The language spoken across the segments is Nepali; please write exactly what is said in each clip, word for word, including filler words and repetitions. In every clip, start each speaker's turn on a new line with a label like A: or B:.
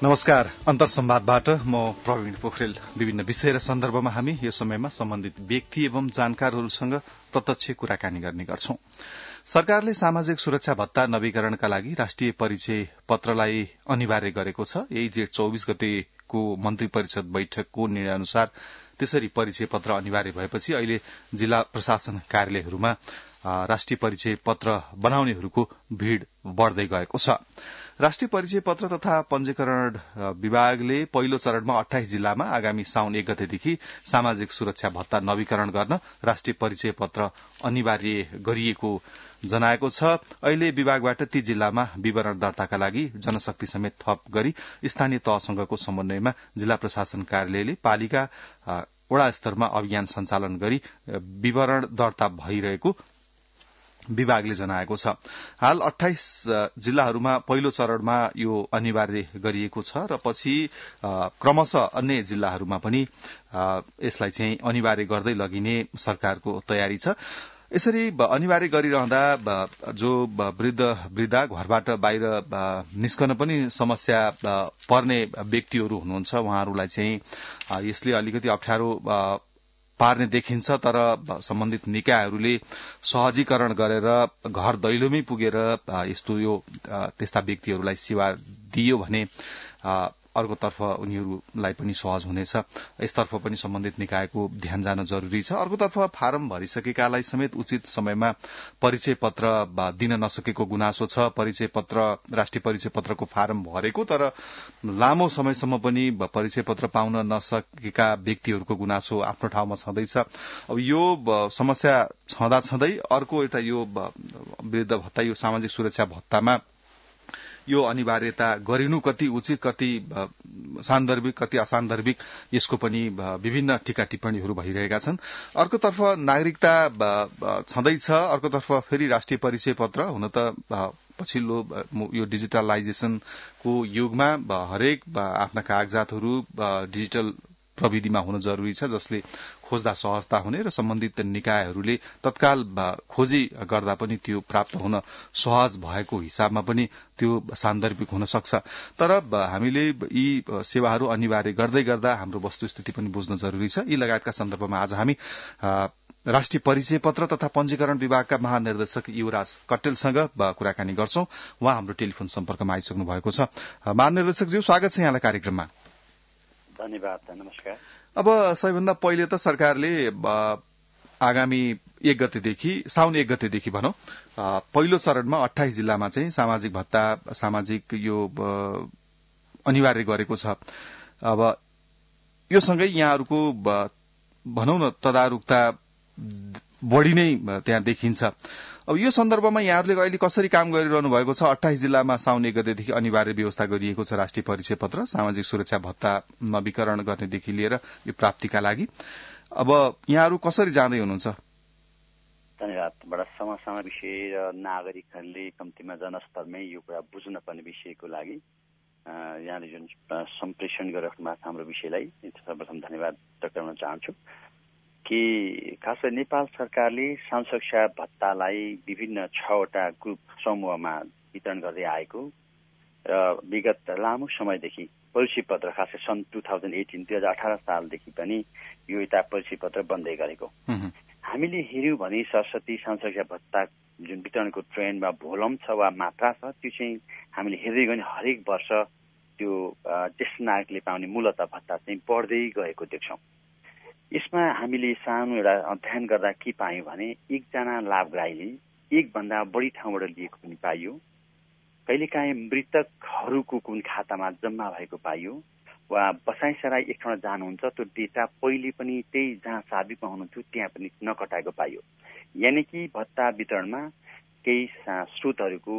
A: नमस्कार। अन्तर संवादबाट म प्रवीण पोखरेल। विभिन्न विषय र सन्दर्भमा हामी यो समयमा सम्बन्धित व्यक्ति एवं जानकारहरूसँग प्रत्यक्ष कुराकानी गर्ने गर्छौं। सरकारले सामाजिक सुरक्षा भत्ता नवीकरणका लागि राष्ट्रिय परिचय पत्रलाई अनिवार्य गरेको छ। यही जेठ चौबीस गतेको मन्त्री परिषद बैठकको निर्णय अनुसार त्यसरी परिचय पत्र अनिवार्य भएपछि अहिले जिल्ला प्रशासन कार्यालयहरूमा राष्ट्रिय परिचय पत्र बनाउनेहरूको भीड़ बढ़दै गएको छ। राष्ट्रिय परिचय पत्र तथा पंजीकरण विभागले पहिलो चरणमा अठाइस जिल्लामा आगामी साउन एक गतेदेखि सामाजिक सुरक्षा भत्ता नवीकरण गर्न राष्ट्रिय परिचय पत्र अनिवार्य गरिएको जनाएको छ। अहिले विभागबाट ती जिल्लामा विवरण दर्ताका लागि जनशक्ति समेत थप गरी स्थानीय तहसँगको समन्वयमा जिल्ला प्रशासन कार्यालयले पालिका वडा स्तरमा अभियान सञ्चालन गरी विवरण दर्ता भइरहेको विभागले जनाएको छ। हाल अठाइस जिल्लाहरूमा पहिलो चरणमा यो अनिवार्य गरिएको छ र पछि क्रमशः अन्य जिल्लाहरूमा पनि यसलाई चाहिँ अनिवार्य गर्दै लगिने सरकारको तयारी छ। यसरी अनिवार्य गरिरहँदा जो वृद्ध वृद्धा घरबाट बाहिर निस्कन पनि समस्या पर्ने व्यक्तिहरू हुनुहुन्छ, उहाँहरूलाई चाहिँ यसले अलिकति अप्ठ्यारो पार्ने देखिन्छ। तर सम्बन्धित निकायहरूले सहजीकरण गरेर घर दैलोमै पुगेर यस्तो यो त्यस्ता व्यक्तिहरूलाई सेवा दियो भने अर्कोतर्फ उनीहरूलाई पनि सहज हुनेछ। यसतर्फ पनि सम्बन्धित निकायको ध्यान जान जरूरी छ। अर्कोतर्फ फारम भरिसकेकालाई समेत उचित समयमा परिचय पत्र दिन नसकेको गुनासो छ। परिचय पत्र राष्ट्रिय परिचय पत्रको फारम भरेको तर लामो समयसम्म पनि परिचय पत्र पाउन नसकेका व्यक्तिहरूको गुनासो आफ्नो ठाउँमा छँदैछ। अब यो समस्या छँदा छँदै अर्को एउटा यो वृद्ध भत्ता, यो सामाजिक सुरक्षा भत्तामा यो अनिवार्यता गरिनु कति उचित, कति सान्दर्भिक, कति असान्दर्भिक, यसको पनि विभिन्न टीका टिप्पणीहरू भइरहेका छन्। अर्कोतर्फ नागरिकता छँदैछ, अर्कोतर्फ फेरि राष्ट्रिय परिचय पत्र। हुन त पछिल्लो यो डिजिटलाइजेसनको युगमा हरेक आफ्ना कागजातहरू डिजिटल प्रविधिमा हुन जरूरी छ, जसले खोज्दा सहजता हुने र सम्बन्धित निकायहरूले तत्काल खोजी गर्दा पनि त्यो प्राप्त हुन सहज भएको हिसाबमा पनि त्यो सान्दर्भिक हुन सक्छ। तर हामीले यी सेवाहरू अनिवार्य गर्दै गर्दा हाम्रो वस्तुस्थिति पनि बुझ्न जरूरी छ। यी लगायतका सन्दर्भमा आज हामी राष्ट्रिय परिचय पत्र तथा पंजीकरण विभागका महानिर्देशक युवराज कट्टेलसँग कुराकानी गर्छौं। उहाँ हाम्रो टेलिफोन सम्पर्कमा आइसक्नु भएको छ। महानिर्देशकज्यू, स्वागत छ यहाँलाई कार्यक्रममा।
B: धन्यवाद। नमस्कार।
A: अब सबैभन्दा पहिले त सरकारले आगामी एक गतेदेखि साउन एक गतेदेखि भनौं पहिलो चरणमा अठाइस जिल्लामा चाहिँ सामाजिक भत्ता सामाजिक यो अनिवार्य गरेको छ। अब यो सँगै यहाँहरूको भनौं न तदारुकता बढ़ी नै त्यहाँ देखिन्छ। अब यो सन्दर्भमा यहाँहरूले अहिले कसरी काम गरिरहनु भएको छ? अठाइस जिल्लामा साउन एक गतेदेखि अनिवार्य व्यवस्था गरिएको छ राष्ट्रिय परिचय पत्र सामाजिक सुरक्षा भत्ता नवीकरण गर्नेदेखि लिएर यो प्राप्तिका लागि। अब यहाँहरू कसरी जाँदै हुनुहुन्छ?
B: धन्यवाद। बडा समसामा विषय र नागरिकहरूले कम्तीमा जनस्तरमै यो कुरा बुझ्न पर्ने विषयको लागि यहाँले जुन सम्प्रेषण गरिराख्नु भएको हाम्रो विषयलाई सर्वप्रथम धन्यवाद व्यक्त गर्न चाहन्छु कि खास गरी नेपाल सरकारले सामाजिक सुरक्षा भत्तालाई विभिन्न छवटा ग्रुप समूहमा वितरण गर्दै आएको र विगत लामो समयदेखि परिचय पत्र खास गरी सन् टु थाउजन्ड एटिन दुई हजार अठार सालदेखि पनि यो एउटा परिचय पत्र बन्दै गरेको हामीले हेर्यौं भने सरस्वती सामाजिक सुरक्षा भत्ता जुन वितरणको ट्रेन्ड वा भोलम छ वा मात्रा छ, त्यो चाहिँ हामीले हेर्दै गयो भने हरेक वर्ष त्यो ज्येष्ठ नागरिकले पाउने मूलतः भत्ता चाहिँ बढ्दै गएको देख्छौं। यसमा हामीले सानो एउटा अध्ययन गर्दा के पायौं भने एकजना लाभग्राहीले एकभन्दा बढी ठाउँबाट लिएको पनि पाइयो। कहिलेकाहीँ मृतकहरूको कुन खातामा जम्मा भएको पाइयो वा बसाइसराई एक ठाउँमा जानुहुन्छ त्यो डेटा पहिले पनि त्यही जहाँ साबिकमा हुनुहुन्थ्यो त्यहाँ पनि नकटाएको पाइयो। यानि कि भत्ता वितरणमा केही स्रोतहरूको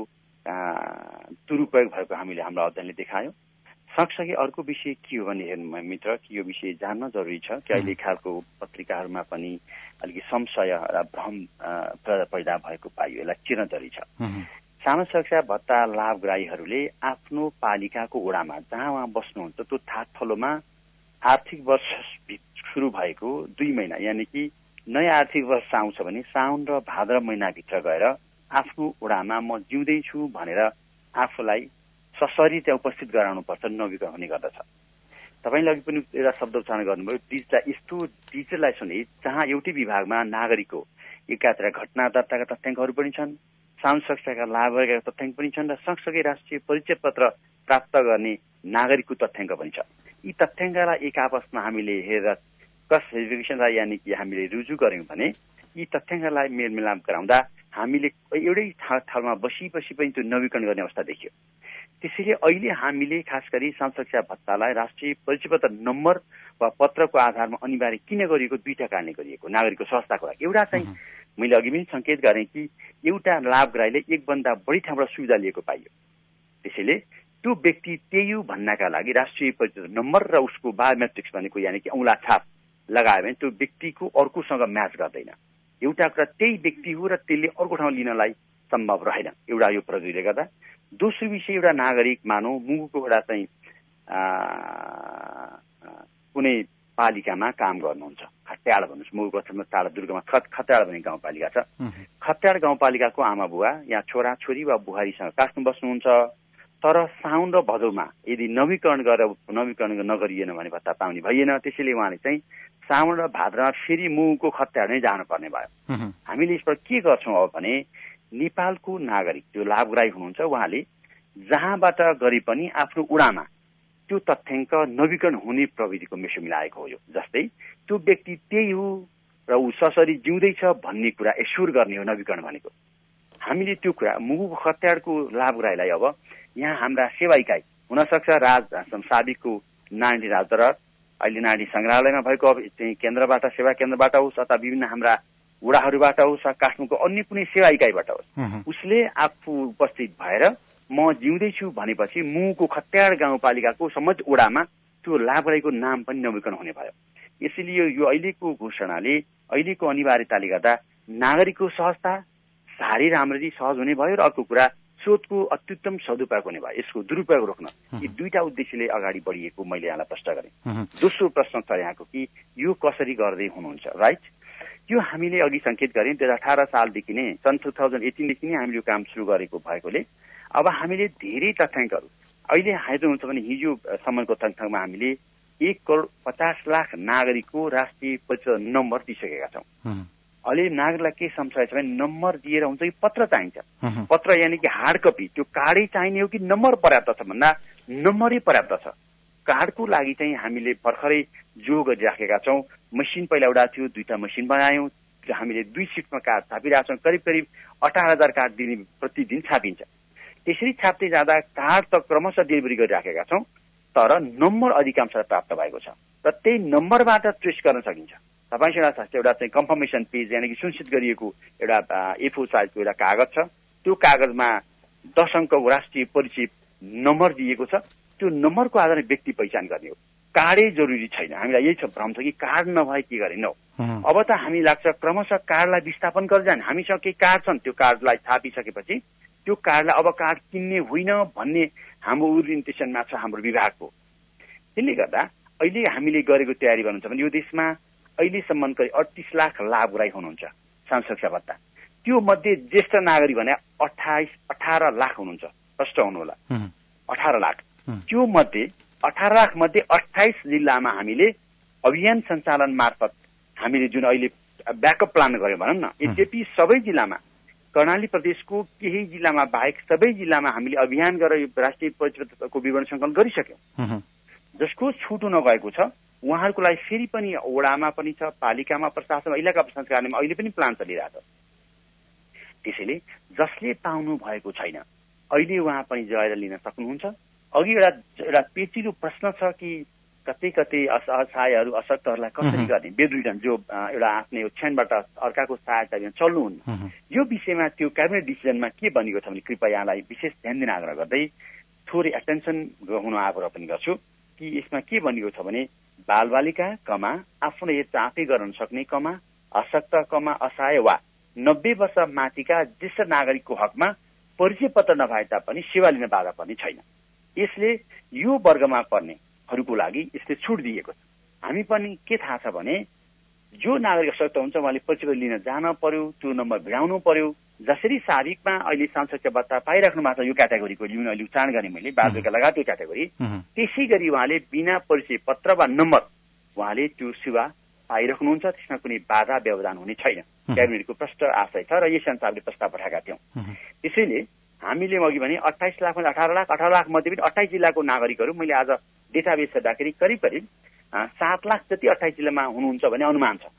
B: दुरुपयोग भएको हामीले हाम्रो अध्ययनले देखायो। सँगसँगै अर्को विषय के हो भने हेर्नु मित्र कि यो विषय जान्न जरुरी छ कि अहिले खालको पत्रिकाहरूमा पनि अलिकति संशय र भ्रम पैदा भएको पाइयो। यसलाई चिर्न जरुरी छ। सामाजिक सुरक्षा भत्ता लाभग्राहीहरूले आफ्नो पालिकाको वडामा जहाँ उहाँ बस्नुहुन्छ त्यो थाकथलोमा आर्थिक वर्ष सुरु भएको दुई महिना यानि कि नयाँ आर्थिक वर्ष आउँछ भने साउन र भाद्र महिनाभित्र गएर आफ्नो वडामा म जिउँदैछु भनेर आफूलाई ससरी त्यहाँ उपस्थित गराउनुपर्छ, नवीकरण हुने गर्दछ। तपाईँले अघि पनि एउटा शब्द उच्चारण गर्नुभयो, डिजिटल यस्तो डिजिटलाइजेसन जहाँ एउटै विभागमा नागरिकको एकातिर घटना दर्ताका तथ्याङ्कहरू पनि छन्, साउन्ड सुरक्षाका लाभका तथ्याङ्क पनि छन् र सँगसँगै राष्ट्रिय परिचय पत्र प्राप्त गर्ने नागरिकको तथ्याङ्क पनि छ। यी तथ्याङ्कलाई एक आपसमा हामीले हेरेर कस भेरिफिकेसनलाई यानि कि हामीले रुजु गऱ्यौँ भने यी तथ्याङ्कलाई मेलमिलाप गराउँदा हामीले एउटै ठाउँमा बसी बसी पनि त्यो नवीकरण गर्ने अवस्था देखियो। त्यसैले अहिले हामीले खास गरी साउन्ड सुरक्षा भत्तालाई राष्ट्रिय परिचय पत्र नम्बर वा पत्रको आधारमा अनिवार्य किन गरिएको दुईटा कारणले गरिएको, नागरिकको सहजताको लागि। एउटा चाहिँ मैले अघि पनि सङ्केत गरेँ कि एउटा लाभग्राहीले एकभन्दा बढी ठाउँबाट सुविधा लिएको पाइयो, त्यसैले त्यो व्यक्ति त्यही हो भन्नका लागि राष्ट्रिय परिचय नम्बर र उसको बायोमेट्रिक्स भनेको यानि कि औँला छाप लगायो भने त्यो व्यक्तिको अर्कोसँग म्याच गर्दैन। एउटा कुरा त्यही व्यक्ति हो र त्यसले अर्को ठाउँ लिनलाई सम्भव रहेन, एउटा यो प्रविधिले गर्दा। दोस्रो विषय, एउटा नागरिक मानौ मुगुको एउटा चाहिँ कुनै पालिकामा काम गर्नुहुन्छ, खत्याड भन्नुहोस्, मुगुको अथवा टाढा दुर्गमा खत खत्याड भन्ने गाउँपालिका छ। खत्याड गाउँपालिकाको आमा बुवा या छोरा छोरी वा बुहारीसँग काठमा बस्नुहुन्छ, तर साउन र भदौमा यदि नवीकरण गरेर नवीकरण नगरिएन भने भत्ता पाउने भइएन। त्यसैले उहाँले चाहिँ साउन र भाद्रमा फेरि मुगुको खत्याड नै जानुपर्ने भयो। हामीले यसबाट के गर्छौँ अब भने नेपालको नागरिक जो लाभग्राही हुनुहुन्छ उहाँले जहाँबाट गरे पनि आफ्नो उडामा त्यो तथ्याङ्क नवीकरण हुने प्रविधिको मेसो मिलाएको हो। यो जस्तै त्यो व्यक्ति त्यही हो र ऊ ससरी जिउँदैछ भन्ने कुरा एस्योर गर्ने हो नवीकरण भनेको। हामीले त्यो कुरा मुगुको खत्याडको लाभग्राहीलाई अब यहाँ हाम्रा सेवा इकाइ हुनसक्छ, राज साबिकको नारायणी राजदरबार अहिले नारायणी सङ्ग्रहालयमा भएको अब चाहिँ केन्द्रबाट सेवा केन्द्रबाट होस् अथवा विभिन्न हाम्रा वडाहरूबाट होस्, काठमाडौँको अन्य कुनै सेवा इकाइबाट होस्, उसले आफू उपस्थित भएर म जिउँदैछु भनेपछि मुगुको खत्याड गाउँपालिकाको समझ वडामा त्यो लाभग्राहीको नाम पनि नवीकरण हुने भयो। यसैले यो अहिलेको घोषणाले अहिलेको अनिवार्यताले गर्दा नागरिकको सहजता साह्रै राम्ररी सहज हुने भयो र अर्को कुरा स्रोतको अत्युत्तम सदुपयोग हुने भयो। यसको दुरुपयोग रोक्न यी दुईटा उद्देश्यले अगाडि बढिएको मैले यहाँलाई प्रश्न गरेँ। दोस्रो प्रश्न छ यहाँको कि यो कसरी गर्दै हुनुहुन्छ, राइट? यो हामीले अघि सङ्केत गरेँ दुई हजार अठार सालदेखि नै सन् टु थाउजन्ड एटिनदेखि नै हामीले यो काम सुरु गरेको भएकोले अब हामीले धेरै तथ्याङ्कहरू अहिले हेर्नुहुन्छ भने हिजो सम्मको तथ्याङ्कमा हामीले एक करोड पचास लाख नागरिकको राष्ट्रिय परिचय नम्बर दिइसकेका छौँ। अहिले नागरिकलाई के समस्या छ भने नम्बर दिएर हुन्छ कि पत्र चाहिन्छ। पत्र यानि कि हार्ड कपी, त्यो कार्डै चाहिने हो कि नम्बर पर्याप्त छ भन्दा नम्बरै पर्याप्त छ। कार्डको लागि चाहिँ हामीले भर्खरै जो गरिराखेका छौँ। मसिन पहिला एउटा थियो, दुईटा मसिन बनायौँ, हामीले दुई सिफ्टमा कार्ड छापिरहेका छौँ। करिब करिब अठार हजार कार्ड दिने प्रतिदिन छापिन्छ। त्यसरी छाप्दै जाँदा कार्ड त क्रमशः डेलिभरी गरिराखेका छौँ, तर नम्बर अधिकांशलाई प्राप्त भएको छ र त्यही नम्बरबाट ट्रेस गर्न सकिन्छ। तपाईँसँग एउटा चाहिँ कन्फर्मेसन पेज यानि कि सुनिश्चित गरिएको एउटा ए फोर साइजको एउटा कागज छ, त्यो कागजमा दस अङ्कको राष्ट्रिय परिचय नम्बर दिएको छ। त्यो नम्बरको आधारमा व्यक्ति पहिचान गर्ने हो, कार्डै जरुरी छैन। हामीलाई यही छ भ्रम छ कि कार्ड नभए के गर्ने नौ। अब त हामी लाग्छ क्रमशः कार्डलाई विस्थापन गरेर जाने। हामीसँग केही कार्ड छन्, त्यो कार्डलाई छापिसकेपछि त्यो कार्डलाई अब कार्ड किन्ने होइन भन्ने हाम्रो ओरिएन्टेसनमा छ हाम्रो विभागको। त्यसले गर्दा अहिले हामीले गरेको तयारी गर्नुहुन्छ भने यो देशमा अहिलेसम्म करिब अडतिस लाख लाभग्राही हुनुहुन्छ साउन्ड सुरक्षा भत्ता। त्यो मध्ये ज्येष्ठ नागरिक भने अठाइस अठार लाख हुनुहुन्छ, स्पष्ट हुनु होला, अठार लाख। त्यो मध्ये अठार लाख मध्ये अठाइस जिल्लामा हामीले अभियान सञ्चालन मार्फत हामीले जुन अहिले ब्याकअप प्लान गर्यौँ भनौँ न, यद्यपि सबै जिल्लामा कर्णाली प्रदेशको केही जिल्लामा बाहेक सबै जिल्लामा हामीले अभियान गरेर राष्ट्रिय परिचयको विवरण सङ्कलन गरिसक्यौँ। जसको छुटो नगएको छ उहाँहरूको लागि फेरि पनि वडामा पनि छ, पालिकामा, प्रशासनमा, इलाका प्रशासन कार्यालयमा अहिले पनि प्लान चलिरहेको छ। त्यसैले जसले पाउनु भएको छैन अहिले उहाँ पनि गएर लिन सक्नुहुन्छ। अघि एउटा एउटा पेचिलो प्रश्न छ कि कतै कतै असहायहरू अशक्तहरूलाई कसरी गर्ने, बेदुइडन जो एउटा आफ्नो ओछ्यानबाट अर्काको सहायता लिन चल्नुहुन्न। यो विषयमा त्यो क्याबिनेट डिसिजनमा के बनेको छ भने कृपया यहाँलाई विशेष ध्यान दिन आग्रह गर्दै थोरै एटेन्सन हुन आग्रह पनि गर्छु कि यसमा के बनेको छ भने बालबालिका कमा आफ्नो हेरचाह आफै गर्न सक्ने कमा अशक्त कमा असहाय वा नब्बे वर्ष माथिका ज्येष्ठ नागरिकको हकमा परिचय पत्र नभए तापनि सेवा लिन बाधा पर्ने छैन। यसले यो वर्गमा पर्नेहरूको लागि यसले छुट दिएको छ। हामी पनि के थाहा छ भने जो नागरिक अशक्त हुन्छ उहाँले परिचय लिन जान पर्यो, त्यो नम्बर भिडाउनु पर्यो, जसरी सार्वजनिकमा अहिले सांसदीय भत्ता पाइराख्नु भएको छ यो क्याटेगोरीको जुन अहिले उच्चारण गरेँ मैले बालबालिका लगायत त्यो क्याटेगोरी, त्यसै गरी उहाँले बिना परिचय पत्र वा नम्बर उहाँले त्यो सेवा पाइराख्नुहुन्छ। त्यसमा कुनै बाधा व्यवधान हुने छैन। क्याबिनेटको प्रष्ट आशय छ र यस अनुसारले प्रस्ताव पठाएका थियौँ। त्यसैले हामीले अघि भने अठाइस लाख अठार लाख अठार लाख मध्ये पनि अठाइस जिल्लाको नागरिकहरू मैले आज डेटाबेस हेर्दाखेरि करिब करिब सात लाख जति अठाइस जिल्लामा हुनुहुन्छ भन्ने अनुमान छ।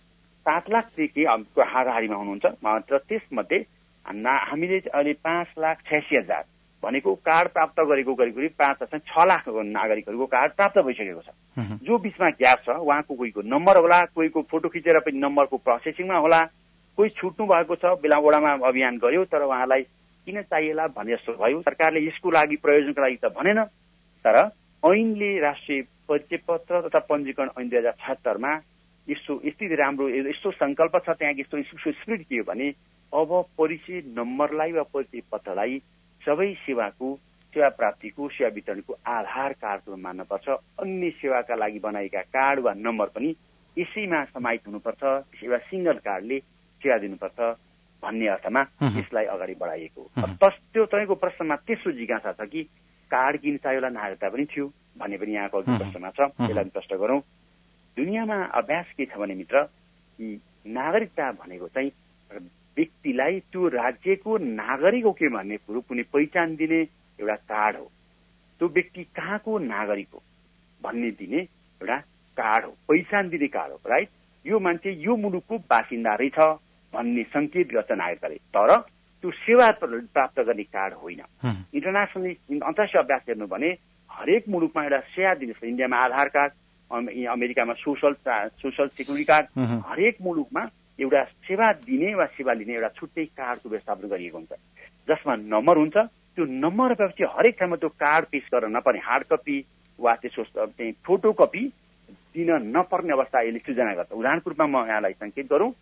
B: सात लाखदेखि हाराहारीमा हुनुहुन्छ र त्यसमध्ये हामीले अहिले पाँच लाख छयासी हजार भनेको कार्ड प्राप्त गरेको करिब करिब पाँच दशमलव छ लाख नागरिकहरूको कार्ड प्राप्त भइसकेको छ। जो बिचमा ग्याप छ उहाँको कोहीको नम्बर होला, कोहीको फोटो खिचेर पनि नम्बरको प्रोसेसिङमा होला, कोही छुट्नु भएको छ बेला वडामा अभियान गर्यो तर उहाँलाई किन चाहिएला भने जस्तो भयो। सरकारले यसको लागि प्रयोजनको लागि त भनेन, तर ऐनले राष्ट्रिय परिचय पत्र तथा पञ्जीकरण ऐन दुई हजार छत्तरमा यस्तो यति राम्रो यस्तो संकल्प छ त्यहाँ यस्तो स्पिरिट के हो भने अब परिचय नम्बरलाई वा परिचय पत्रलाई सबै सेवाको सेवा प्राप्तिको सेवा वितरणको आधार कार्डको मान्नुपर्छ। अन्य सेवाका लागि बनाएका कार्ड वा नम्बर पनि यसैमा समाहित हुनुपर्छ। सेवा सिंगल कार्डले सेवा दिनुपर्छ भन्ने अर्थमा यसलाई अगाडि बढाइएको। त्यो तपाईँको प्रश्नमा तेस्रो जिज्ञासा छ कि कार्ड किन चाहियो होला, नागरिकता पनि थियो भन्ने पनि यहाँको अघि प्रश्नमा छ। यसलाई प्रश्न गरौँ। दुनियाँमा अभ्यास के छ भने मित्र कि नागरिकता भनेको चाहिँ व्यक्तिलाई त्यो राज्यको नागरिक हो के भन्ने कुरो कुनै पहिचान दिने एउटा कार्ड हो। त्यो व्यक्ति कहाँको नागरिक हो भन्ने दिने एउटा कार्ड हो, पहिचान दिने कार्ड हो। राइट, यो मान्छे यो मुलुकको बासिन्दा रहेछ भन्ने संकेत गर्छ नागरिकताले, तर त्यो सेवा प्राप्त गर्ने कार्ड होइन। इन्टरनेसनली अन्तर्राष्ट्रिय अभ्यास हेर्नु भने हरेक मुलुकमा एउटा सेवा दिने, इन्डियामा आधार कार्ड, अमेरिकामा सोसल सोसल सेक्युरिटी कार्ड, हरेक मुलुकमा एउटा सेवा दिने वा सेवा लिने एउटा छुट्टै कार्डको व्यवस्थापन गरिएको हुन्छ जसमा नम्बर हुन्छ। त्यो नम्बर भएपछि हरेक ठाउँमा त्यो कार्ड पेश गर्न नपर्ने, हार्ड कपी वा त्यसको चाहिँ फोटो कपी दिन नपर्ने अवस्था यसले सृजना गर्छ। उदाहरणको रूपमा म यहाँलाई सङ्केत गरौँ,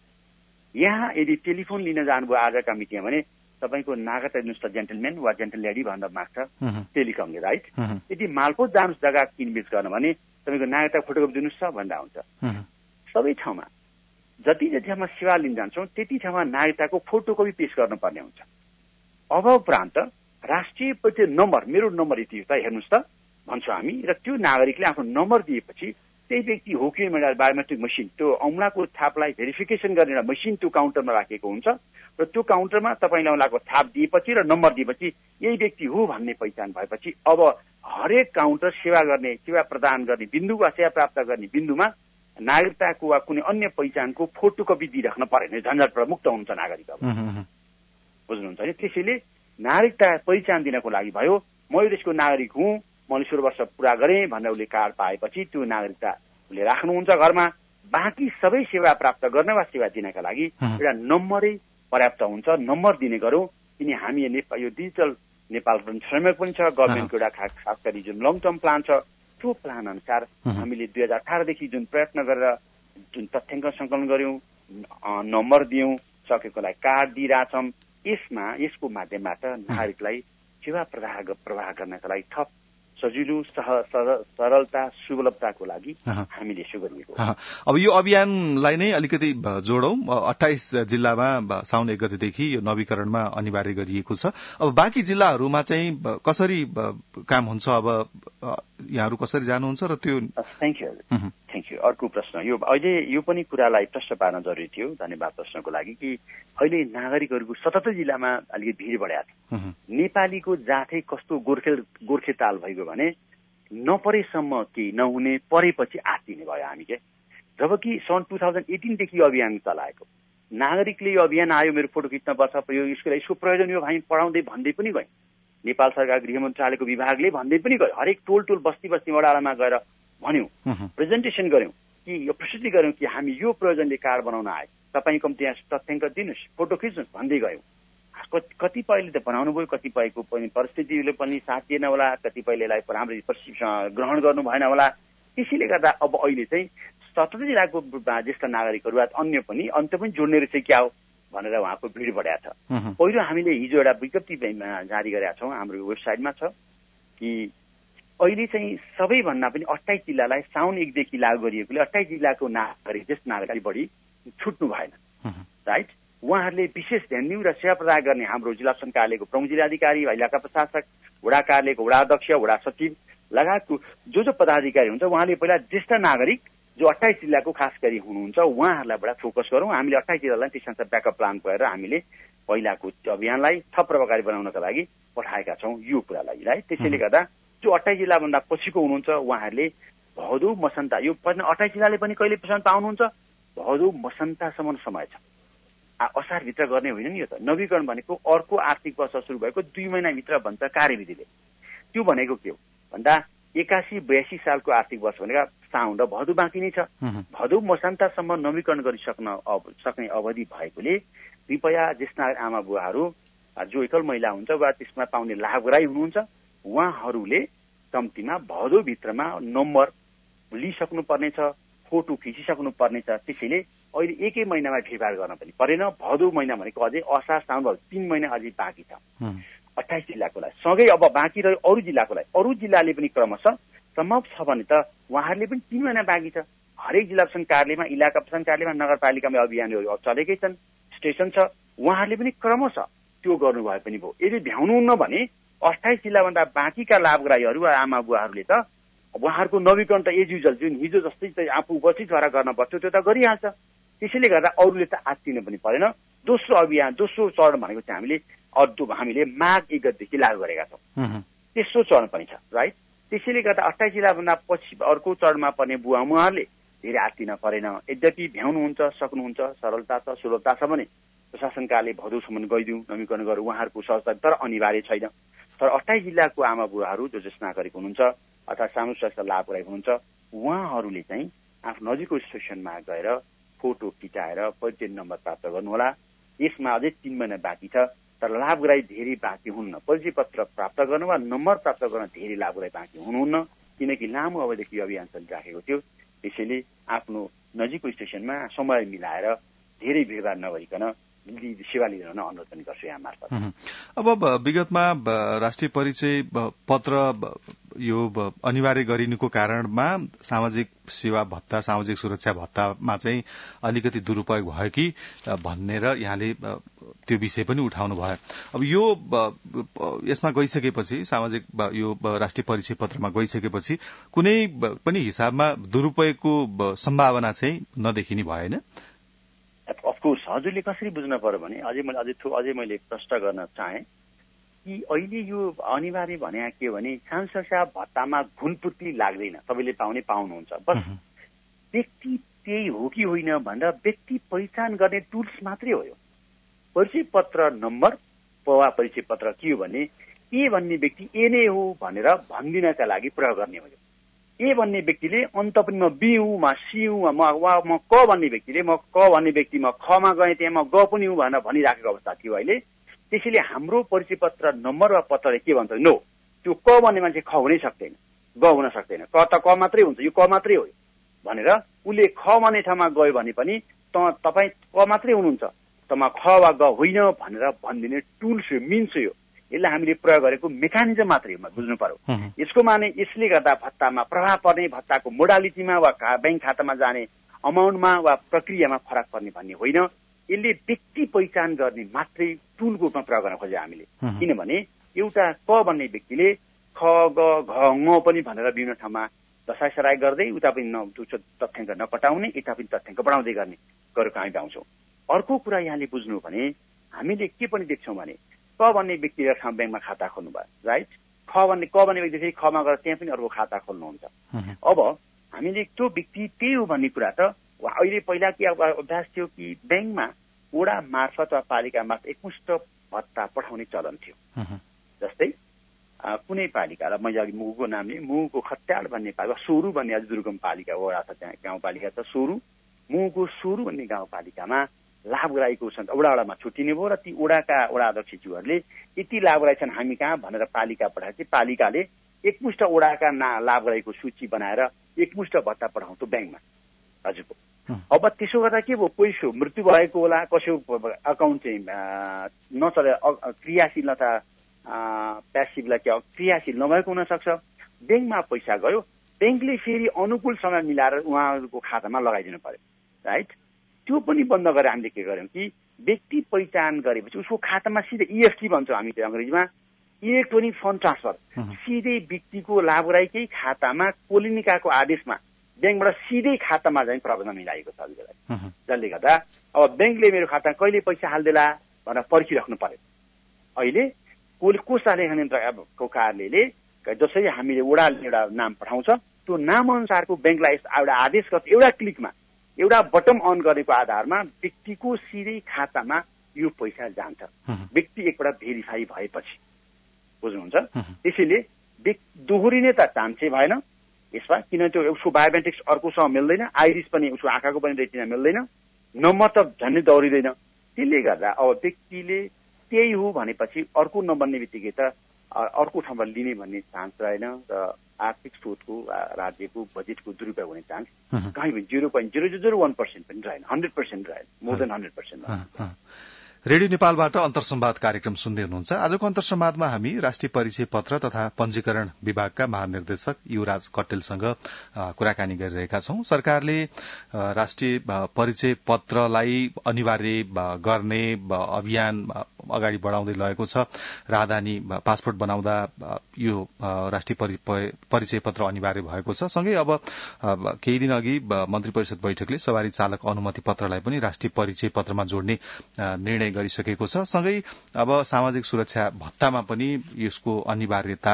B: यहाँ यदि टेलिफोन लिन जानुभयो आजका मितिमा भने तपाईँको नागरिकता दिनुहोस् त जेन्टलम्यान वा जेन्टल लेडी भनेर माग्छ टेलिकमले। राइट, यदि मालपोत जानुहोस् जग्गा किनबेच गर्न भने तपाईँको नागरिकता फोटोकपी दिनुहोस् त भन्दा हुन्छ। सबै ठाउँमा जति जति ठाउँमा सेवा लिन जान्छौँ त्यति ठाउँमा नागरिकताको फोटोकपी पेश गर्नुपर्ने हुन्छ। अब उपरान्त राष्ट्रिय परिचय नम्बर, मेरो नम्बर यति त हेर्नुहोस् त भन्छौँ हामी, र त्यो नागरिकले आफ्नो नम्बर दिएपछि त्यही व्यक्ति हो कि एउटा बायोमेट्रिक मसिन, त्यो औँलाको छापलाई भेरिफिकेसन गर्ने एउटा मसिन त्यो काउन्टरमा राखेको हुन्छ र त्यो काउन्टरमा तपाईँले औँलाको छाप दिएपछि र नम्बर दिएपछि यही व्यक्ति हो भन्ने पहिचान भएपछि अब हरेक काउन्टर सेवा गर्ने, सेवा प्रदान गर्ने बिन्दु वा सेवा प्राप्त गर्ने बिन्दुमा नागरिकताको वा कुनै अन्य पहिचानको फोटोकपी दिइराख्न परेन, झन्झटबाट मुक्त हुन्छ नागरिक। अब बुझ्नुहुन्छ नि? त्यसैले नागरिकता पहिचान दिनको लागि भयो म यो देशको नागरिक हुँ, मैले सोह्र वर्ष पुरा गरेँ भनेर उसले कार्ड पाएपछि त्यो नागरिकता उसले राख्नुहुन्छ घरमा। बाँकी सबै सेवा प्राप्त गर्न वा सेवा दिनका लागि एउटा नम्बरै पर्याप्त हुन्छ। नम्बर दिने गरौँ, किन हामी यो डिजिटल नेपाल फ्रेमवर्क पनि छ, गभर्मेन्टको एउटा खास गरी जुन लङ टर्म प्लान छ त्यो प्लान अनुसार हामीले दुई हजार अठारदेखि जुन प्रयत्न गरेर जुन तथ्याङ्क सङ्कलन गऱ्यौँ, नम्बर दियौँ, सकेकोलाई कार्ड दिइरहेछौँ, यसमा यसको माध्यमबाट नागरिकलाई सेवा प्रवाह प्रवाह गर्नका लागि थप सजिलो सह सरलता सुलभताको लागि हामीले यसो गरिएको।
A: अब यो अभियानलाई नै अलिकति जोडौं। अट्ठाइस जिल्लामा साउन एक गतेदेखि यो नवीकरणमा अनिवार्य गरिएको छ। अब बाँकी जिल्लाहरूमा चाहिँ कसरी काम हुन्छ, अब यहाँहरू कसरी जानुहुन्छ र त्यो?
B: थ्याङ्क यू थ्याङ्क यू अर्को प्रश्न, यो अहिले यो पनि कुरालाई प्रश्न पार्न जरुरी थियो, धन्यवाद प्रश्नको लागि। कि अहिले नागरिकहरूको सतहत्तर जिल्लामा अलिकति भिड बढाएको छ। नेपालीको जातै कस्तो गोर्खे गोर्खे ताल भइगयो भने नपरेसम्म केही नहुने, परेपछि आत्तिने भयो हामी के। जबकि सन् टु थाउजन्ड एटिनदेखि अभियान चलाएको, नागरिकले यो अभियान आयो मेरो फोटो खिच्नुपर्छ, यो यसको यसको प्रयोजन यो हामी पढाउँदै भन्दै पनि गयौँ। नेपाल सरकार गृह मन्त्रालयको विभागले भन्दै पनि गयो, हरेक टोल टोल बस्ती बस्ती वडामा गएर भन्यौँ, प्रेजेन्टेसन गऱ्यौँ कि यो प्रस्तुति गऱ्यौँ कि हामी यो प्रयोजनले कार्ड बनाउन आए, तपाईँ कम्ती तथ्याङ्क दिनुहोस्, फोटो खिच्नुहोस् भन्दै गयौँ। कतिपयले त बनाउनु भयो, कतिपयको पनि परिस्थितिले पनि साथ दिएन होला, कतिपयलाई राम्ररी ग्रहण गर्नु भएन होला। त्यसैले गर्दा अब अहिले चाहिँ सतहत्तर जिल्लाको ज्येष्ठ नागरिकहरू अन्य पनि अन्त पनि जोड्ने रहेछ क्या हो भनेर उहाँको भिड बढाएको छ। पहिलो हामीले हिजो एउटा विज्ञप्ति जारी गरेका छौँ, हाम्रो वेबसाइटमा छ कि अहिले चाहिँ सबैभन्दा पनि अट्ठाइस जिल्लालाई साउन एकदेखि लागू गरिएकोले अट्ठाइस जिल्लाको नागरिक ज्येष्ठ नागरिक बढी छुट्नु भएन। राइट, उहाँहरूले विशेष ध्यान दिउँ र सेवा प्रदान गर्ने हाम्रो जिल्ला प्रशासन कार्यालयको प्रमुख जिल्लाधिकारी, इलाका प्रशासक, वडा कार्यालयको वडा अध्यक्ष, वडा सचिव लगायतको जो जो पदाधिकारी हुन्छ उहाँले पहिला ज्येष्ठ नागरिक जो अट्ठाइस जिल्लाको खास गरी हुनुहुन्छ उहाँहरूलाई बडा फोकस गरौँ। हामीले अट्ठाइस जिल्लालाई त्यसमा ब्याकअप प्लान गरेर हामीले पहिलाको अभियानलाई थप प्रभावकारी बनाउनका लागि पठाएका छौँ यो कुरालाई, है। त्यसैले गर्दा जो अट्ठाइस जिल्लाभन्दा पछिको हुनुहुन्छ उहाँहरूले भदौ मसन्ता, यो अट्ठाइस जिल्लाले पनि कहिले पसन्द पाउनुहुन्छ, भदौ मसन्तासम्म समय छ। असारभित्र गर्ने होइन नि यो त। नवीकरण भनेको अर्को आर्थिक वर्ष सुरु भएको दुई महिनाभित्र भन्छ कार्यविधिले। त्यो भनेको के हो भन्दा एकासी बयासी सालको आर्थिक वर्ष भनेको साउन र भदौ बाँकी नै छ। भदौ मसान्तसम्म नवीकरण गरिसक्न सक्ने अवधि भएकोले कृपया ज्येष्ठ आमा बुवाहरू जो एकल महिला हुन्छ वा त्यसमा पाउने लाभग्राही हुनुहुन्छ उहाँहरूले कम्तीमा भदौभित्रमा नम्बर लिइसक्नु पर्नेछ, फोटो खिचिसक्नु पर्नेछ। त्यसैले अहिले एकै महिनामा भिडभाड गर्न पनि परेन। भदौ महिना भनेको अझै असार साउन भदौ तीन महिना अझै बाँकी छ अट्ठाइस जिल्लाको लागि। सँगै अब बाँकी रह्यो अरू जिल्लाको लागि। अरू जिल्लाले पनि क्रमशः सम्भव छ भने त उहाँहरूले पनि तीन महिना बाँकी छ। हरेक जिल्ला प्रशासन कार्यालयमा, इलाका प्रशासन कार्यालयमा, नगरपालिकामा अभियानहरू चलेकै छन्, स्टेसन छ। उहाँहरूले पनि क्रमशः त्यो गर्नुभए पनि भयो। यदि भ्याउनुहुन्न भने अट्ठाइस जिल्लाभन्दा बाँकीका लाभग्राहीहरू वा आमा बुवाहरूले त उहाँहरूको नवीकरण त एज युजल जुन हिजो जस्तै त आफू उपस्थित भएर गर्न पर्थ्यो त्यो त गरिहाल्छ। त्यसैले गर्दा अरूले त आत्तिनु पनि परेन। दोस्रो अभियान, दोस्रो चरण भनेको चाहिँ हामीले अद्दो हामीले माघ एक गतेदेखि लागू गरेका छौँ। तेस्रो चरण पनि छ, राइट। त्यसैले गर्दा अट्ठाइस जिल्लाभन्दा पछि अर्को चरणमा पर्ने बुवा उहाँहरूले धेरै आत्तिन परेन। यद्यपि भ्याउनुहुन्छ, सक्नुहुन्छ, सरलता छ, सुलभता छ भने प्रशासन कार्यालय भदौसम्म गइदिउँ, नवीकरण गरौँ, उहाँहरूको सहजता तर अनिवार्य छैन। तर अट्ठाइस जिल्लाको आमा बुवाहरू जो ज्येष्ठ नागरिक हुनुहुन्छ अथवा सामाजिक स्वास्थ्य लाभग्राही हुनुहुन्छ उहाँहरूले चाहिँ आफ्नो नजिकको स्टेसनमा गएर फोटो खिचाएर परिचय नम्बर प्राप्त गर्नुहोला। यसमा अझै तीन महिना बाँकी छ तर लाभग्राही धेरै बाँकी हुन्न। परिचय पत्र प्राप्त गर्न वा नम्बर प्राप्त गर्न धेरै लाभग्राही बाँकी हुनुहुन्न, किनकि लामो अवधिदेखि अभियान चलिराखेको थियो। त्यसैले आफ्नो नजिकको स्टेसनमा समय मिलाएर धेरै भिडभाड नगरिकन सेवा लिन अनुरोध पनि गर्छु यहाँ मार्फत।
A: अब विगतमा राष्ट्रिय परिचय पत्र यो अनिवार्य गरिनुको कारणमा सामाजिक सेवा भत्ता, सामाजिक सुरक्षा भत्तामा चाहिँ अलिकति दुरूपयोग भयो कि भनेर यहाँले त्यो विषय पनि उठाउनु भयो। अब यो यसमा गइसकेपछि, सामाजिक यो राष्ट्रिय परिचय पत्रमा गइसकेपछि कुनै पनि हिसाबमा दुरूपयोगको सम्भावना चाहिँ नदेखिने भएन?
B: अफकोर्स हजुरले कसरी बुझ्न पर्यो भने अझै मैले अझै अझै मैले प्रश्न गर्न चाहेँ कि अहिले यो अनिवार्य भने के हो भने सामाजिक सुरक्षा भत्तामा घुनपूर्ति लाग्दैन, सबैले पाउने पाउनुहुन्छ। बस व्यक्ति त्यही हो कि होइन भनेर व्यक्ति पहिचान गर्ने टुल्स मात्रै हो यो। परिचय पत्र नम्बर वा परिचय पत्र के हो भने ए भन्ने व्यक्ति ए नै हो भनेर भनिदिनका लागि प्रयोग गर्ने हो। ए भन्ने व्यक्तिले अन्त पनि म बी हुँ, म सी हुँ, म वा म क भन्ने व्यक्तिले म क भन्ने व्यक्ति म खमा गएँ त्यहाँ म ग पनि हुँ भनेर भनिराखेको अवस्था थियो अहिले। त्यसैले हाम्रो परिचय पत्र नम्बर वा पत्रले के भन्छ, नो त्यो क भन्ने मान्छे ख हुनै सक्दैन, ग हुन सक्दैन, क त क मात्रै हुन्छ, यो क मात्रै हो भनेर उसले ख भन्ने ठाउँमा गयो भने पनि त तपाईँ क मात्रै हुनुहुन्छ, तमा ख वा ग होइन भनेर भनिदिने टुल्स हो, मिन्स हो। यसलाई हामीले प्रयोग गरेको मेकानिजम मात्रै हो, बुझ्नु पर्यो। यसको माने यसले गर्दा भत्तामा प्रभाव पर्ने, भत्ताको मोडालिटीमा वा ब्याङ्क खातामा जाने अमाउन्टमा वा प्रक्रियामा फरक पर्ने भन्ने होइन। यसले व्यक्ति पहिचान गर्ने मात्रै टुलको रूपमा प्रयोग गर्न खोजे हामीले। किनभने एउटा क भन्ने व्यक्तिले ख ग घ ङ पनि भनेर विभिन्न ठाउँमा दशासराय गर्दै उता पनि तथ्याङ्क नकटाउने, यता पनि तथ्याङ्क बढाउँदै गर्ने गरेको हामी पाउँछौँ। अर्को कुरा यहाँले बुझ्नु भने हामीले के पनि देख्छौँ भने क भन्ने व्यक्तिले ब्याङ्कमा खाता खोल्नु भयो, राइट। ख भन्ने क भन्ने व्यक्ति फेरि खमा गएर त्यहाँ पनि अर्को खाता खोल्नुहुन्छ। अब हामीले त्यो व्यक्ति त्यही हो भन्ने कुरा त अहिले पहिला के अभ्यास थियो कि ब्याङ्कमा वडा मार्फत वा पालिका मार्फत एकमुष्ट भत्ता पठाउने चलन थियो। जस्तै कुनै पालिकालाई मैले अघि मुगुको नामले मुगुको खत्याल भन्ने पालिका, सोरु भन्ने अझ दुर्गम पालिका वडा छ, त्यहाँ गाउँपालिका छ सोरु, मुगुको सोरु भन्ने गाउँपालिकामा लाभग्राहीको वडा वडामा छुट्टिने भयो र ती वडाका वडा अध्यक्षज्यूहरूले यति लाभग्राही छन् हामी कहाँ भनेर पालिका पठाएपछि पालिकाले एकमुष्ट वडाका ना लाभग्राहीको सूची बनाएर एकमुष्ट भत्ता पठाउँथ्यो ब्याङ्कमा हजुरको। अब त्यसो गर्दा के भयो, कोही मृत्यु भएको होला, कसैको अकाउन्ट चाहिँ नचले क्रियाशील अथवा प्यासिभलाई के क्रियाशील नभएको हुनसक्छ, ब्याङ्कमा पैसा गयो, ब्याङ्कले फेरि अनुकूल समय मिलाएर उहाँहरूको खातामा लगाइदिनु पर्यो, राइट। त्यो पनि बन्द गरेर हामीले के गर्यौँ कि व्यक्ति पहिचान गरेपछि उसको खातामा सिधै इएफटी भन्छौँ हामी त्यो अङ्ग्रेजीमा, इलेक्ट्रोनिक फन्ड ट्रान्सफर, सिधै व्यक्तिको लाभराईकै खातामा कोलिनिकाको आदेशमा ब्याङ्कबाट सिधै खातामा चाहिँ प्रावधान मिलाएको छ अहिलेलाई। जसले गर्दा अब ब्याङ्कले मेरो खाता कहिले पैसा हाल्देला भनेर पर्खिराख्नु पर्यो। अहिले कोष आलेखा यन्त्रको कार्यालयले जसरी हामीले वडाले एउटा नाम पठाउँछ त्यो नाम अनुसारको ब्याङ्कलाई एउटा आदेश गर्छ, एउटा क्लिकमा एउटा बटम अन गरेको आधारमा व्यक्तिको सिधै खातामा यो पैसा जान्छ, व्यक्ति एकपल्ट भेरिफाई भएपछि। बुझ्नुहुन्छ? त्यसैले दोहोरिने त चान्सै भएन यसमा, किन त्यो उसको बायोमेट्रिक्स अर्कोसँग मिल्दैन, आइरिस पनि उसको आँखाको पनि रेटिना मिल्दैन, नम्बर त झन्डै दौडिँदैन। त्यसले गर्दा अब व्यक्तिले त्यही हो भनेपछि अर्को नबन्ने बित्तिकै त अर्को ठाउँबाट लिने भन्ने चान्स रहेन र आर्थिक स्रोतको राज्यको बजेटको दुरुपयोग हुने चान्स कहीँ पनि zero point zero zero one percent पनि रहेन, हन्ड्रेड पर्सेन्ट रहेन, more than hundred percent.
A: Radio नेपालबाट अन्तर्संवाद कार्यक्रम सुन्दै हुनुहुन्छ। आजको अन्तर्संवादमा हामी राष्ट्रिय परिचय पत्र तथा पंजीकरण विभागका महानिर्देशक युवराज कट्टेलसँग कुराकानी गरिरहेका छौं। सरकारले राष्ट्रिय परिचय पत्रलाई अनिवार्य गर्ने अभियान अगाडि बढ़ाउँदै लगेको छ। राजधानी पासपोर्ट बनाउँदा यो राष्ट्रिय परिचय पत्र अनिवार्य भएको छ। सँगै अब केही दिन अघि मन्त्री परिषद बैठकले सवारी चालक अनुमति पत्रलाई पनि राष्ट्रिय परिचय पत्रमा जोड्ने निर्णय गरिसकेको छ। सँगै अब सामाजिक सुरक्षा भत्तामा पनि यसको अनिवार्यता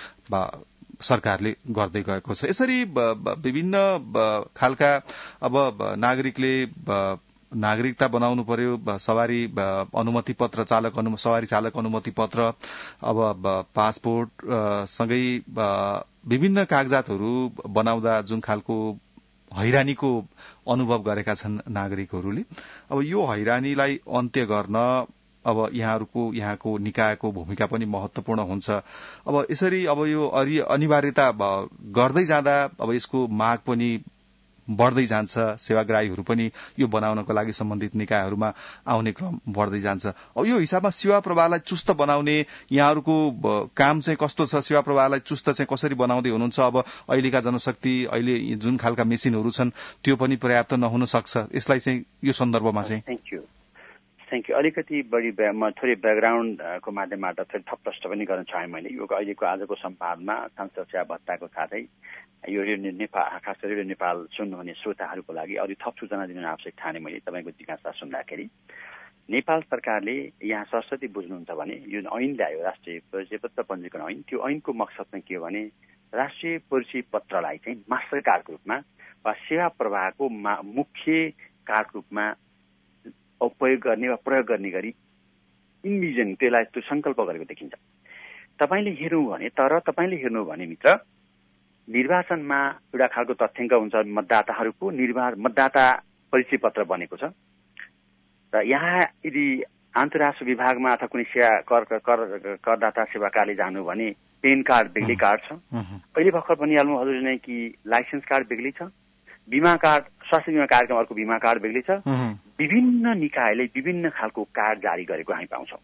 A: सरकारले गर्दै गएको छ। यसरी विभिन्न खालका अब नागरिकले नागरिकता बनाउनु पर्यो, सवारी अनुमति पत्र, चालक अनु सवारी चालक अनुमति पत्र, अब पासपोर्ट सँगै विभिन्न कागजातहरू बनाउँदा जुन खालको हैरानीको अनुभव गरेका छन् नागरिकहरूले, अब यो हैरानीलाई अन्त्य गर्न अब यहाँहरूको यहाँको निकायको भूमिका पनि महत्वपूर्ण हुन्छ। अब यसरी अब यो अनिवार्यता गर्दै जाँदा अब यसको माग पनि बढ़दै जान्छ, सेवाग्राहीहरू पनि यो बनाउनको लागि सम्बन्धित निकायहरूमा आउने क्रम बढ़दै जान्छ। अब यो हिसाबमा सेवा प्रवाहलाई चुस्त बनाउने यहाँहरूको काम चाहिँ कस्तो छ? सेवा प्रवाहलाई चुस्त चाहिँ कसरी बनाउँदै हुनुहुन्छ? अब अहिलेका जनशक्ति, अहिले जुन खालका मेसिनहरू छन् त्यो पनि पर्याप्त नहुन सक्छ। यसलाई चाहिँ यो सन्दर्भमा चाहिँ
B: थ्याङ्क यू थ्याङ्क यू अलिकति बढी म थोरै ब्याकग्राउन्डको माध्यमबाट थोरै थप प्रश्न पनि गर्न चाहेँ मैले। यो अहिलेको आजको संवादमा सांसद सेवा भत्ताको साथै यो नेपाल खास गरी नेपाल सुन्नुहुने श्रोताहरूको लागि अलिक थप सूचना दिनु आवश्यक ठाने मैले तपाईँको जिज्ञासा सुन्दाखेरि। नेपाल सरकारले यहाँ सरस्वती बुझ्नुहुन्छ भने यो ऐन ल्यायो, राष्ट्रिय परिचय पत्र पञ्जीकरण ऐन। त्यो ऐनको मकसद चाहिँ के हो भने राष्ट्रिय परिचय पत्रलाई चाहिँ मास्टर कार्डको रूपमा वा सेवा प्रवाहको मुख्य कार्डको रूपमा उपयोग गर्ने वा प्रयोग गर्ने गरी इन्भिजन त्यसलाई त्यो संकल्प गरेको देखिन्छ। तपाईँले हेर्नु भने तर तपाईँले हेर्नु भने मित्र निर्वाचनमा एउटा खालको तथ्याङ्क हुन्छ, मतदाताहरूको निर्वाचन मतदाता परिचय पत्र बनेको छ र यहाँ यदि अन्तर्राष्ट्रिय विभागमा अथवा कुनै सेवा कर कर करदाता सेवा कार्यालय जानु भने पेन कार्ड बेग्लै कार्ड छ। अहिले भर्खर भनिहाल्नु हजुर नै कि लाइसेन्स कार्ड बेग्लै छ, बिमा कार्ड स्वास्थ्य बिमा कार्यक्रम अर्को बिमा कार्ड बेग्लै छ। विभिन्न निकायले विभिन्न खालको कार्ड जारी गरेको हामी पाउँछौँ।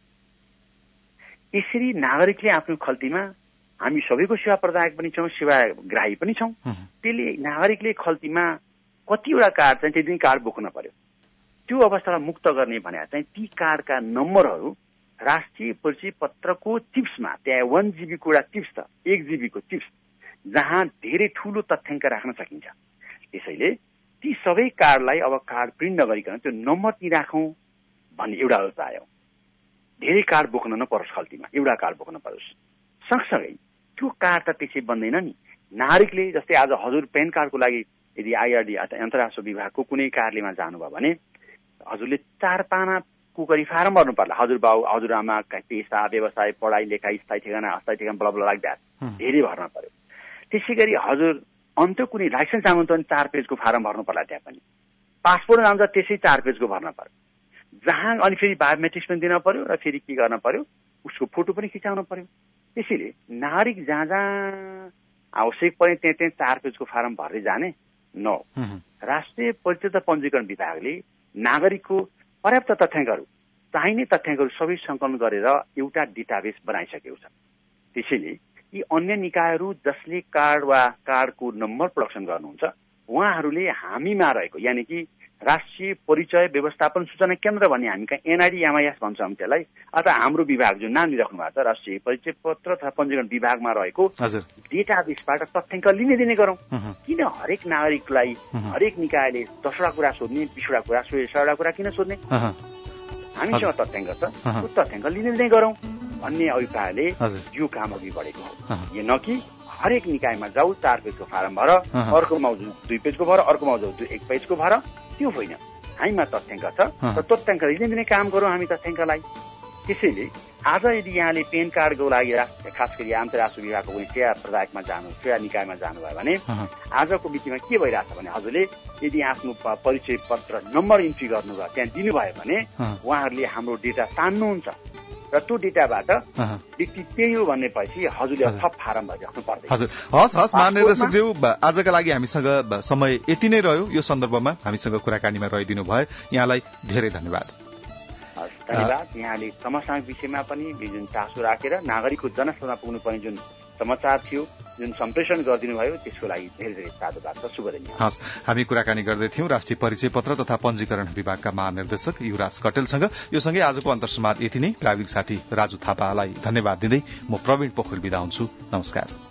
B: यसरी नागरिकले आफ्नो खल्तीमा हामी सबैको सेवा प्रदायक पनि छौँ, सेवाग्राही पनि छौँ। त्यसले नागरिकले खल्तीमा कतिवटा कार्ड चाहिँ त्यही दिन कार्ड बोक्न पर्यो। त्यो अवस्थालाई मुक्त गर्ने भने चाहिँ ती कार्डका नम्बरहरू राष्ट्रिय परिचय पत्रको चिप्समा, त्यहाँ वान जिबीको एउटा चिप्स छ, एक जिबीको चिप्स, जहाँ धेरै ठूलो तथ्याङ्क राख्न सकिन्छ। त्यसैले ती सबै कार्डलाई अब कार्ड प्रिन्ट नगरिकन त्यो नम्बर ती राखौँ भन्ने एउटा अवस्था आयो। धेरै कार्ड बोक्न नपरोस्, खल्तीमा एउटा कार्ड बोक्न परोस्। सँगसँगै त्यो कार्ड त त्यसै बन्दैन नि। नागरिकले जस्तै आज हजुर पेन कार्डको लागि यदि आइआरडी अन्तर्राष्ट्रिय विभागको कुनै कार्यालयमा जानुभयो भने हजुरले चार पानाको गरी फारम भर्नु पर्ला। हजुर बाउ, हजुरआमा, पेसा, व्यवसाय, पढाइ, लेखाइ, स्थायी ठेगाना, अस्थायी ठेगाना, ब्ला ब्ला लाइक द्याट धेरै भर्न पर्यो। त्यसै गरी हजुर अन्त कुनै लाइसेन्स चाहनुहुन्छ भने चार पेजको फारम भर्नु पर्ला। त्यहाँ पनि पासपोर्ट जान्छ त्यसै चार पेजको भर्न पर्यो। जहाँ अनि फेरि बायोमेट्रिक्स पनि दिन पर्यो र फेरि के गर्न पर्यो, उसको फोटो पनि खिचाउनु पर्यो। त्यसैले नागरिक जहाँ जहाँ आवश्यक परे त्यहाँ त्यहाँ चार पेजको फारम भर्दै जाने न। राष्ट्रिय परिचय पञ्जीकरण विभागले नागरिकको पर्याप्त तथ्याङ्कहरू, चाहिने तथ्याङ्कहरू सबै सङ्कलन गरेर एउटा डेटाबेस बनाइसकेको छ। त्यसैले यी अन्य निकायहरू जसले कार्ड वा कार्डको नम्बर प्रोडक्सन गर्नुहुन्छ उहाँहरूले हामीमा रहेको यानि कि राष्ट्रिय परिचय व्यवस्थापन सूचना केन्द्र भन्ने हामी कहाँ एनआइडी एमआइएस भन्छौँ हामी त्यसलाई, अथवा हाम्रो विभाग जुन नाम दिइराख्नु भएको छ राष्ट्रिय परिचय पत्र तथा पञ्जीकरण विभागमा रहेको डेटाबेसबाट तथ्याङ्क लिने दिने गरौँ। किन हरेक नागरिकलाई हरेक निकायले दसवटा कुरा सोध्ने, बिसवटा कुरा सोह्रवटा कुरा किन सोध्ने? हामीसँग तथ्याङ्क छ, त्यो तथ्याङ्क लिने दिने गरौँ भन्ने अभिप्रायले यो काम अघि बढेको हो। यो न कि हरेक निकायमा जाऊ चार पेजको फारम भर, अर्को माउजु दुई पेजको भर, अर्को माउजु एक पेजको भर, त्यो होइन। हामीमा तथ्याङ्क छ र तथ्याङ्क लिने दिने काम गरौँ हामी तथ्याङ्कलाई। त्यसैले आज यदि यहाँले पेन कार्डको लागि खास गरी अन्तर्राष्ट्रिय विभागको कुनै सेवा प्रदायकमा जानु, सेवा निकायमा जानुभयो भने आजको मितिमा के भइरहेछ भने हजुरले यदि आफ्नो परिचय पत्र नम्बर इन्ट्री गर्नुभयो त्यहाँ दिनुभयो भने उहाँहरूले हाम्रो डेटा तान्नुहुन्छ र त्यो डेटाबाट व्यक्ति त्यही हो भन्ने पछि हजुरले थप फारम भरिराख्नु पर्दैन।
A: हजुर, हस् हस् महानिर्देशकज्यू, आजका लागि हामीसँग समय यति नै रह्यो। यो सन्दर्भमा हामीसँग कुराकानीमा रहिदिनु भयो, यहाँलाई धेरै धन्यवाद।
B: धन्यवाद। यहाँले समसामयिक विषयमा पनि जुन चासो राखेर नागरिकको जनस्तरमा पुग्नुपर्ने जुन समाचार थियो जुन सम्प्रेषण गरिदिनु भयो त्यसको लागि धेरै धेरै साधुवाद छ। शुभ दिन।
A: हस्, हामी कुराकानी गर्दै थियौं राष्ट्रिय परिचय पत्र तथा पञ्जीकरण विभागका महानिर्देशक युवराज कटेलसँग। यो सँगै आजको अन्तर्संवाद यति नै। प्राविधिक साथी राजु थापालाई धन्यवाद दिँदै म प्रवीण पोखरेल बिदा हुन्छु। नमस्कार।